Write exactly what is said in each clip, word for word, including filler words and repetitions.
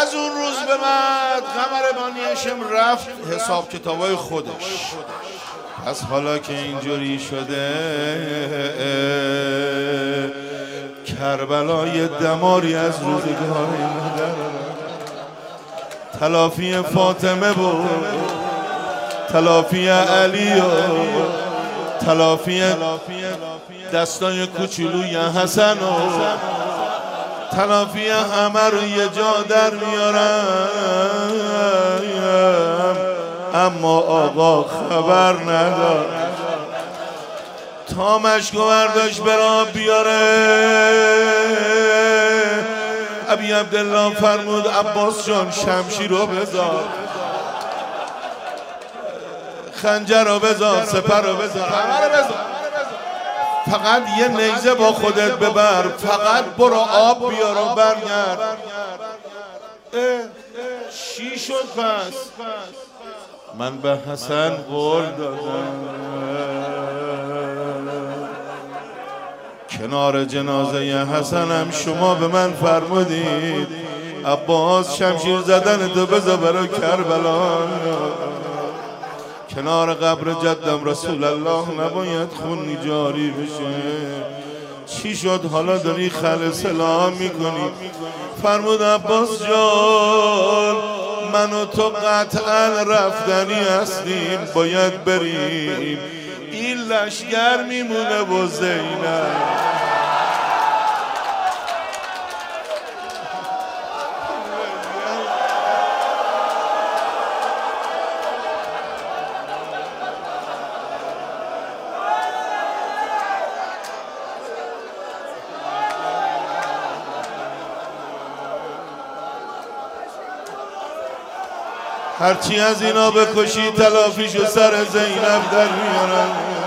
از اون روز به بعد قمر بانی هاشم رفت حساب کتابای خودش. پس حالا که اینجوری شده کربلای دماری از روزگار مادر تلافی فاطمه بود، تلافی علی و تلافی دستای کوچولوی حسن و تلافی همه رو یه جا در میارم، اما آقا خبر ندار. تا مشکو برداشت برا بیاره ابی عبدالله فرمود عباس جان شمشیر رو بذار، خنجر رو بذار، سپر رو بذار، همه رو بذار، فقط یه نیزه با خودت ببر، فقط برو آب بیار و برگرد. چی شد پس؟ من به حسن قول دادم کنار جنازه حسنم شما به من فرمودید عباس شمشیر زدن تو بذار برای کربلا، کنار قبر جدم رسول الله نباید خون جاری بشه. چی شد حالا داری خل سلام میکنی؟ فرمود عباس جان من و تو قطعا رفتنی هستیم، باید بریم، این لشگر میمونه و زینب. هرچی از اینا بکشی تلافیشو سر زینب در میارن.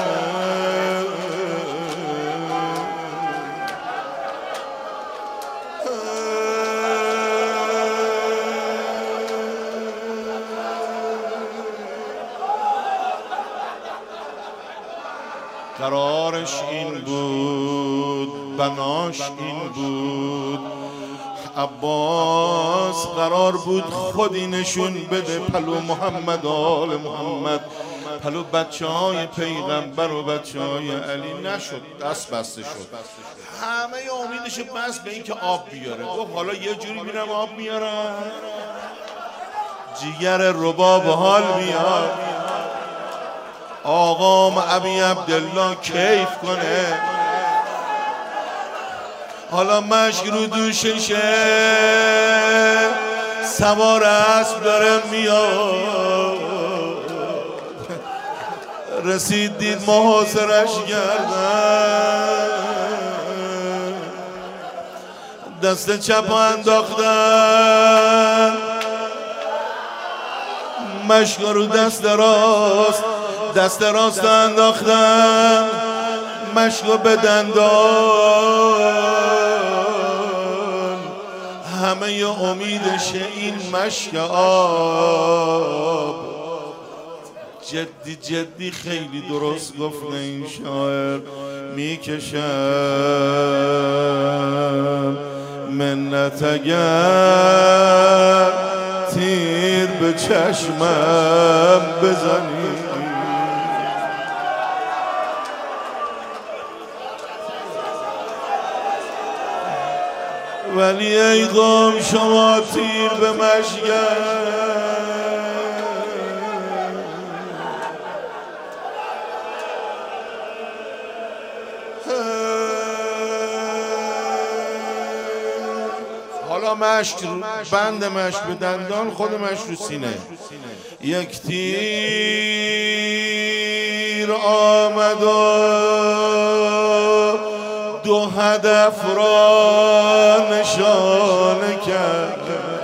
قرارش این بود، بناش این بود، عباس قرار بود خودی نشون بده پلو محمد آل محمد، پلو بچه های پیغمبر و بچه های علی. نشد، دست بسته شد، همه امیدش بس به این که آب بیاره. گفت حالا یه جوری میرم آب میارم، جیگر رباب حال میاد، آقام ابی عبدالله کیف کنه. حالا مشک رو دوششه، سوار اسب داره میاد، رسید دید محاصرش کردن، دست چپ انداختن، مشک رو دست راست، دست راست انداختن، مشک به دندان، همه امیدش این مشک آب. جدی جدی خیلی درست گفت این شاعر، میکشم منت اگر تیر به چشمم بزنی، ولی ای قوم شما تیر به مشگل. حالا مشک بند مشک به دندان، خود مشک رو سینه. یک تیر آمد و دو هدف را نشانه کرد،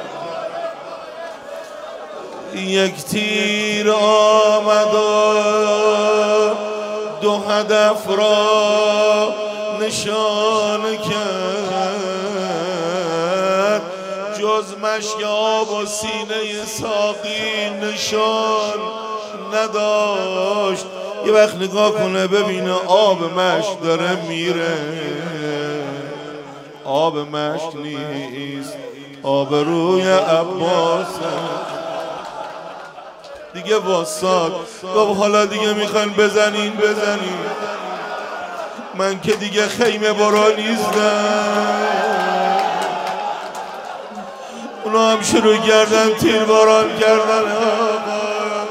یک تیر آمد و دو هدف را نشانه کرد، جز مشک آب و سینه ساقی نشان نداشت. یه وقت نگاه کنه ببینه آب مشک داره میره، آب مشک نیست. آبروی عباس دیگه واساد گفت حالا دیگه میخوان بزنین بزنین، من که دیگه خیمه برا نیستم. اونا هم شروع کردن تیر باران کردن. آقا